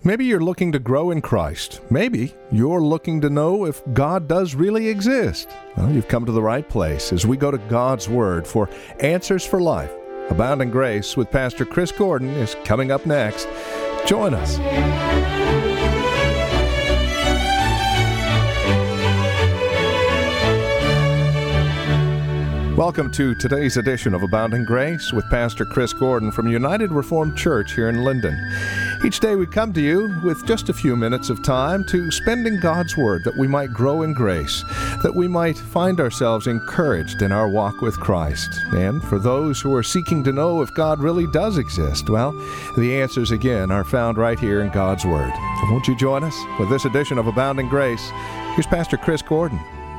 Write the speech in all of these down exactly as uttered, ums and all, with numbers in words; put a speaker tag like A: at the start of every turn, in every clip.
A: Maybe you're looking to grow in Christ. Maybe you're looking to know if God does really exist. Well, you've come to the right place as we go to God's Word for Answers for Life. Abounding Grace with Pastor Chris Gordon is coming up next. Join us. Welcome to today's edition of Abounding Grace with Pastor Chris Gordon from United Reformed Church here in Linden. Each day we come to you with just a few minutes of time to spend in God's Word that we might grow in grace, that we might find ourselves encouraged in our walk with Christ. And for those who are seeking to know if God really does exist, well, the answers again are found right here in God's Word. So won't you join us with this edition of Abounding Grace? Here's Pastor Chris Gordon.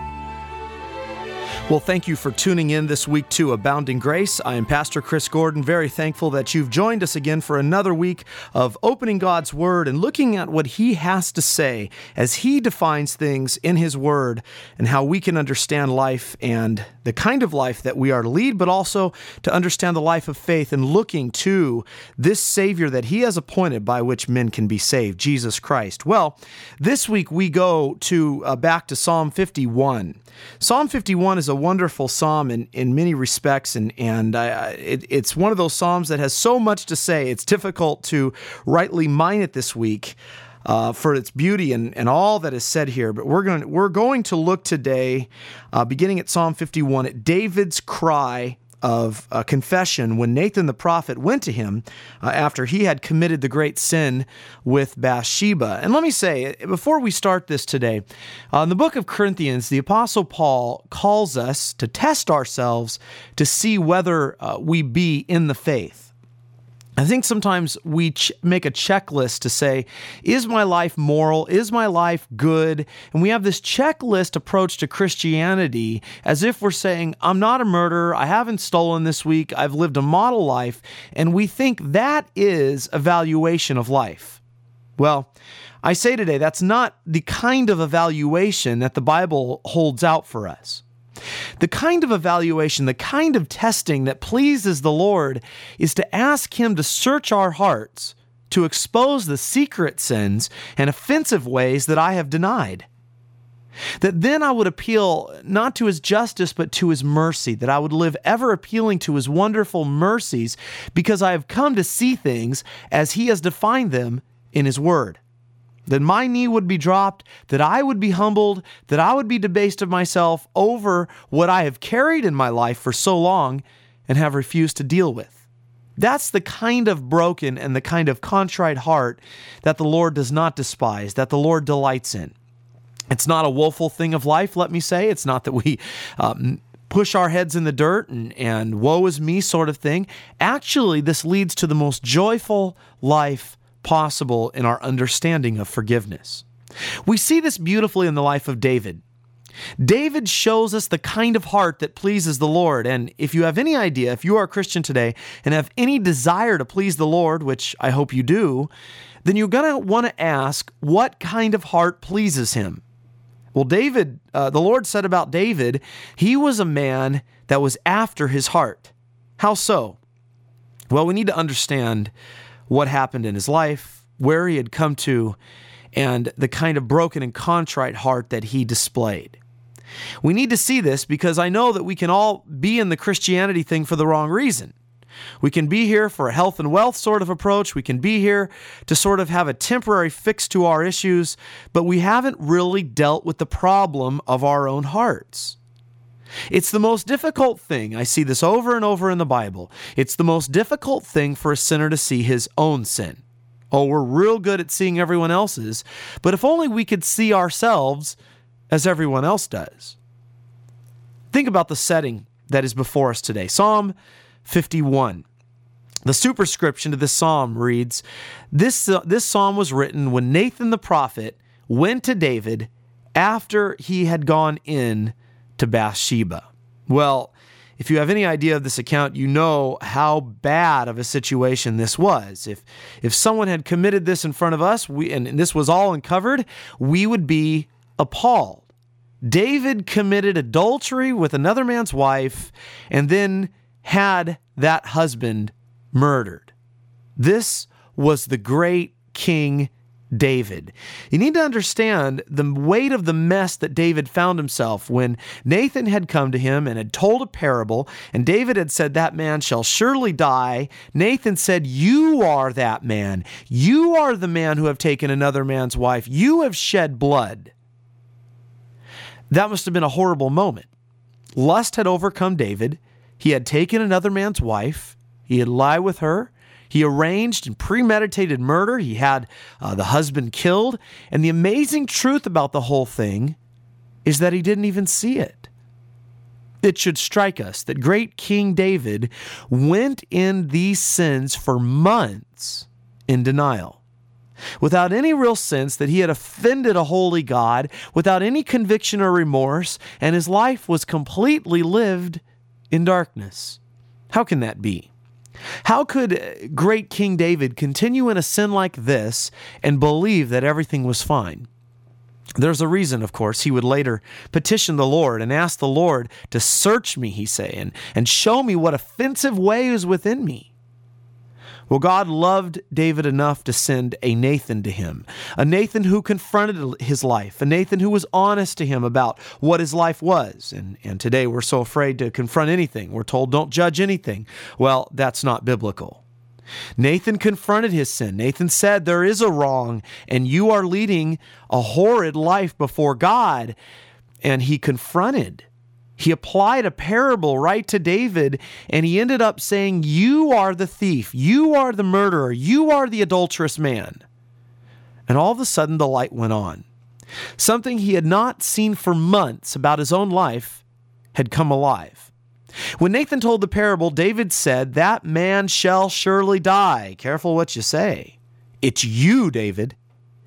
B: Well, thank you for tuning in this week to Abounding Grace. I am Pastor Chris Gordon, very thankful that you've joined us again for another week of opening God's Word and looking at what He has to say as He defines things in His Word and how we can understand life and the kind of life that we are to lead, but also to understand the life of faith and looking to this Savior that He has appointed by which men can be saved, Jesus Christ. Well, this week we go to uh, back to Psalm fifty-one. Psalm fifty-one is a wonderful psalm in, in many respects, and, and I, it, it's one of those psalms that has so much to say. It's difficult to rightly mine it this week uh, for its beauty and, and all that is said here. But we're going we're going to look today, uh, beginning at Psalm fifty-one, at David's cry of uh, confession when Nathan the prophet went to him uh, after he had committed the great sin with Bathsheba. And let me say, before we start this today, uh, in the book of Corinthians, the Apostle Paul calls us to test ourselves to see whether uh, we be in the faith. I think sometimes we ch- make a checklist to say, is my life moral? Is my life good? And we have this checklist approach to Christianity as if we're saying, I'm not a murderer, I haven't stolen this week, I've lived a model life, and we think that is evaluation of life. Well, I say today, that's not the kind of evaluation that the Bible holds out for us. The kind of evaluation, the kind of testing that pleases the Lord is to ask Him to search our hearts, to expose the secret sins and offensive ways that I have denied. That then I would appeal not to His justice, but to His mercy, that I would live ever appealing to His wonderful mercies because I have come to see things as He has defined them in His Word. That my knee would be dropped, that I would be humbled, that I would be debased of myself over what I have carried in my life for so long and have refused to deal with. That's the kind of broken and the kind of contrite heart that the Lord does not despise, that the Lord delights in. It's not a woeful thing of life, let me say. It's not that we um, push our heads in the dirt and, and woe is me sort of thing. Actually, this leads to the most joyful life possible in our understanding of forgiveness. We see this beautifully in the life of David. David shows us the kind of heart that pleases the Lord. And if you have any idea, if you are a Christian today and have any desire to please the Lord, which I hope you do, then you're going to want to ask, what kind of heart pleases Him? Well, David, uh, the Lord said about David, he was a man that was after His heart. How so? Well, we need to understand what happened in his life, where he had come to, and the kind of broken and contrite heart that he displayed. We need to see this because I know that we can all be in the Christianity thing for the wrong reason. We can be here for a health and wealth sort of approach. We can be here to sort of have a temporary fix to our issues, but we haven't really dealt with the problem of our own hearts. It's the most difficult thing. I see this over and over in the Bible. It's the most difficult thing for a sinner to see his own sin. Oh, we're real good at seeing everyone else's, but if only we could see ourselves as everyone else does. Think about the setting that is before us today. Psalm fifty-one. The superscription to this psalm reads, this, uh, this psalm was written when Nathan the prophet went to David after he had gone in to Bathsheba. Well, if you have any idea of this account, you know how bad of a situation this was. If if someone had committed this in front of us, we and this was all uncovered, we would be appalled. David committed adultery with another man's wife and then had that husband murdered. This was the great King David. You need to understand the weight of the mess that David found himself when Nathan had come to him and had told a parable, and David had said, "That man shall surely die." Nathan said, "You are that man. You are the man who have taken another man's wife. You have shed blood." That must have been a horrible moment. Lust had overcome David. He had taken another man's wife. He had lied with her. He arranged and premeditated murder. He had uh, the husband killed. And the amazing truth about the whole thing is that he didn't even see it. It should strike us that great King David went in these sins for months in denial, without any real sense that he had offended a holy God, without any conviction or remorse, and his life was completely lived in darkness. How can that be? How could great King David continue in a sin like this and believe that everything was fine? There's a reason, of course. He would later petition the Lord and ask the Lord to search me, he say, and, and show me what offensive way is within me. Well, God loved David enough to send a Nathan to him, a Nathan who confronted his life, a Nathan who was honest to him about what his life was. And, and today we're so afraid to confront anything. We're told don't judge anything. Well, that's not biblical. Nathan confronted his sin. Nathan said there is a wrong and you are leading a horrid life before God. And he confronted. He applied a parable right to David, and he ended up saying, "You are the thief, you are the murderer, you are the adulterous man." And all of a sudden the light went on. Something he had not seen for months about his own life had come alive. When Nathan told the parable, David said, "That man shall surely die." Careful what you say. It's you, David.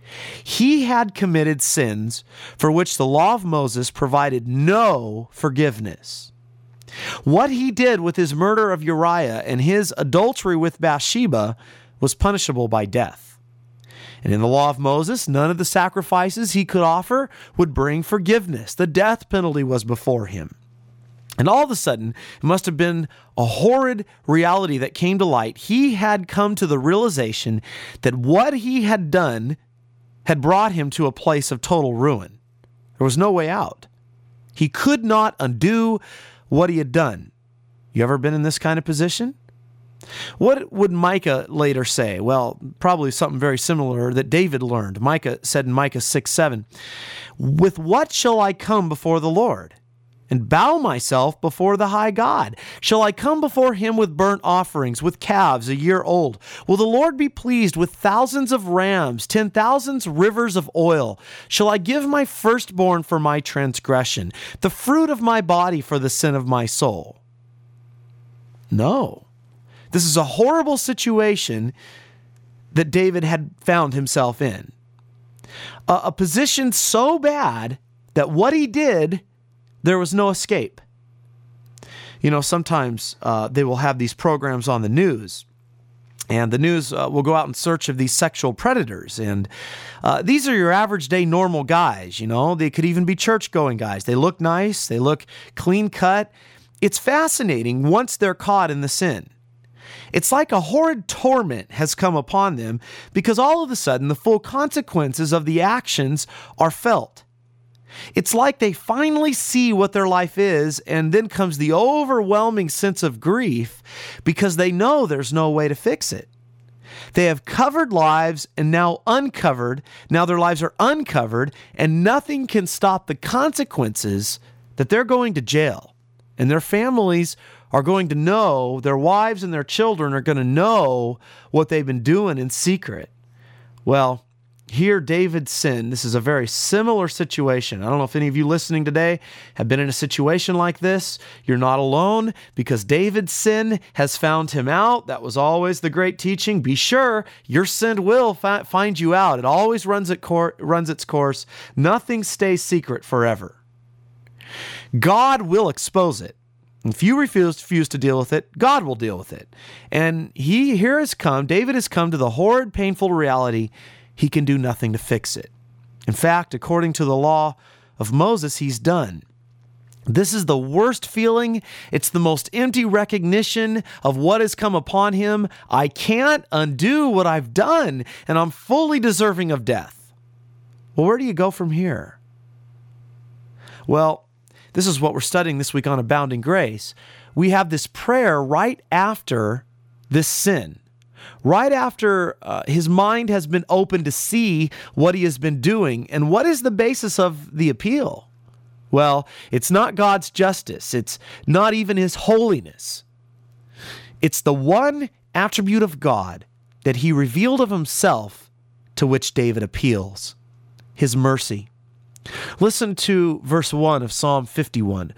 B: He had committed sins for which the law of Moses provided no forgiveness. What he did with his murder of Uriah and his adultery with Bathsheba was punishable by death. And in the law of Moses, none of the sacrifices he could offer would bring forgiveness. The death penalty was before him. And all of a sudden, it must have been a horrid reality that came to light. He had come to the realization that what he had done had brought him to a place of total ruin. There was no way out. He could not undo what he had done. You ever been in this kind of position? What would Micah later say? Well, probably something very similar that David learned. Micah said in Micah six seven, "With what shall I come before the Lord and bow myself before the high God? Shall I come before him with burnt offerings, with calves a year old? Will the Lord be pleased with thousands of rams, ten thousands rivers of oil? Shall I give my firstborn for my transgression, the fruit of my body for the sin of my soul?" No. This is a horrible situation that David had found himself in. A, a position so bad that what he did, there was no escape. You know, sometimes uh, they will have these programs on the news, and the news uh, will go out in search of these sexual predators. And uh, these are your average day normal guys, you know. They could even be church-going guys. They look nice. They look clean-cut. It's fascinating once they're caught in the sin. It's like a horrid torment has come upon them because all of a sudden the full consequences of the actions are felt. It's like they finally see what their life is, and then comes the overwhelming sense of grief because they know there's no way to fix it. They have covered lives and now uncovered. Now their lives are uncovered, and nothing can stop the consequences that they're going to jail. And their families are going to know, their wives and their children are going to know what they've been doing in secret. Well, here David sinned. This is a very similar situation. I don't know if any of you listening today have been in a situation like this. You're not alone because David's sin has found him out. That was always the great teaching. Be sure your sin will fi- find you out. It always runs, it cor- runs its course. Nothing stays secret forever. God will expose it. If you refuse, refuse to deal with it, God will deal with it. And he here has come, David has come to the horrid, painful reality, he can do nothing to fix it. In fact, according to the law of Moses, he's done. This is the worst feeling. It's the most empty recognition of what has come upon him. I can't undo what I've done, and I'm fully deserving of death. Well, where do you go from here? Well, this is what we're studying this week on Abounding Grace. We have this prayer right after this sin, right after uh, his mind has been opened to see what he has been doing. And what is the basis of the appeal? Well, it's not God's justice. It's not even his holiness. It's the one attribute of God that he revealed of himself to which David appeals, his mercy. Listen to verse one of Psalm fifty-one.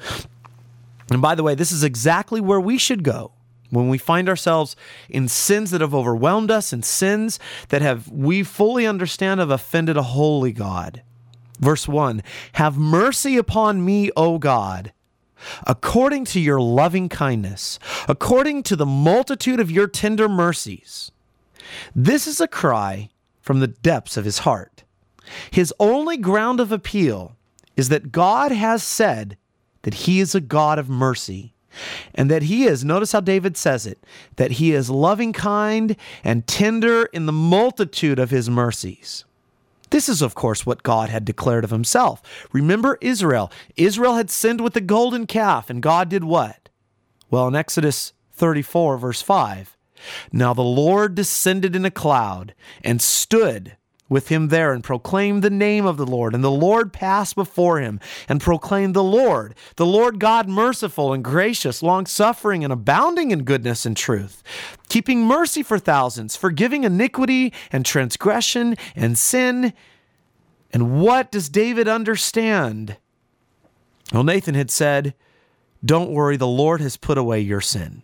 B: And by the way, this is exactly where we should go when we find ourselves in sins that have overwhelmed us and sins that have we fully understand have offended a holy God. Verse one, have mercy upon me, O God, according to your loving kindness, according to the multitude of your tender mercies. This is a cry from the depths of his heart. His only ground of appeal is that God has said that he is a God of mercy, and that he is, notice how David says it, that he is loving kind and tender in the multitude of his mercies. This is, of course, what God had declared of himself. Remember Israel. Israel had sinned with the golden calf, and God did what? Well, in Exodus thirty-four, verse five, now the Lord descended in a cloud and stood with him there and proclaimed the name of the Lord. And the Lord passed before him and proclaimed the Lord, the Lord God merciful and gracious, long-suffering and abounding in goodness and truth, keeping mercy for thousands, forgiving iniquity and transgression and sin. And what does David understand? Well, Nathan had said, don't worry, the Lord has put away your sin.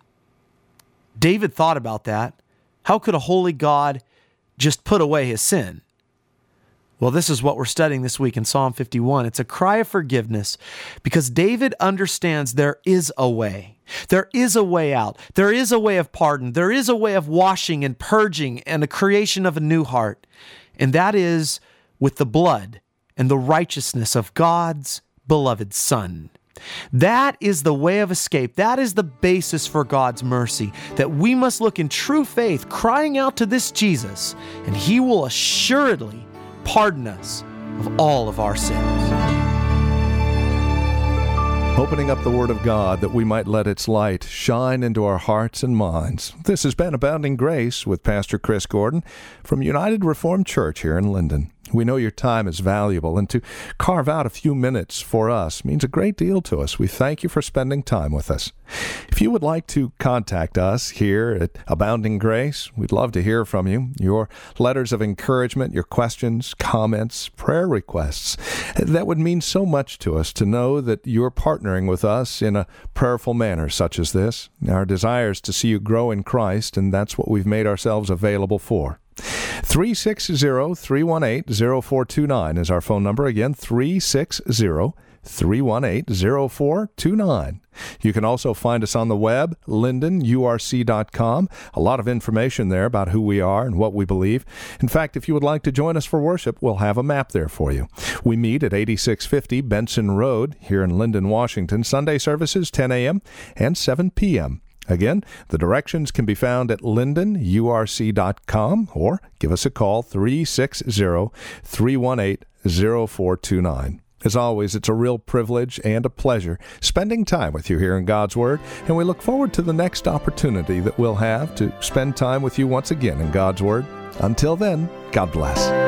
B: David thought about that. How could a holy God just put away his sin? Well, this is what we're studying this week in Psalm fifty-one. It's a cry of forgiveness because David understands there is a way. There is a way out. There is a way of pardon. There is a way of washing and purging and the creation of a new heart. And that is with the blood and the righteousness of God's beloved Son. That is the way of escape. That is the basis for God's mercy, that we must look in true faith, crying out to this Jesus, and he will assuredly pardon us of all of our sins.
A: Opening up the Word of God that we might let its light shine into our hearts and minds. This has been Abounding Grace with Pastor Chris Gordon from United Reformed Church here in Linden. We know your time is valuable, and to carve out a few minutes for us means a great deal to us. We thank you for spending time with us. If you would like to contact us here at Abounding Grace, we'd love to hear from you. Your letters of encouragement, your questions, comments, prayer requests, that would mean so much to us to know that you're partnering with us in a prayerful manner such as this. Our desire is to see you grow in Christ, and that's what we've made ourselves available for. three six zero, three one eight, zero four two nine is our phone number. Again, three six zero, three one eight, zero four two nine. You can also find us on the web, linden u r c dot com. A lot of information there about who we are and what we believe. In fact, if you would like to join us for worship, we'll have a map there for you. We meet at eighty-six fifty Benson Road here in Linden, Washington. Sunday services ten a.m. and seven p.m. Again, the directions can be found at linden u r c dot com or give us a call, three six zero, three one eight, zero four two nine. As always, it's a real privilege and a pleasure spending time with you here in God's Word, and we look forward to the next opportunity that we'll have to spend time with you once again in God's Word. Until then, God bless.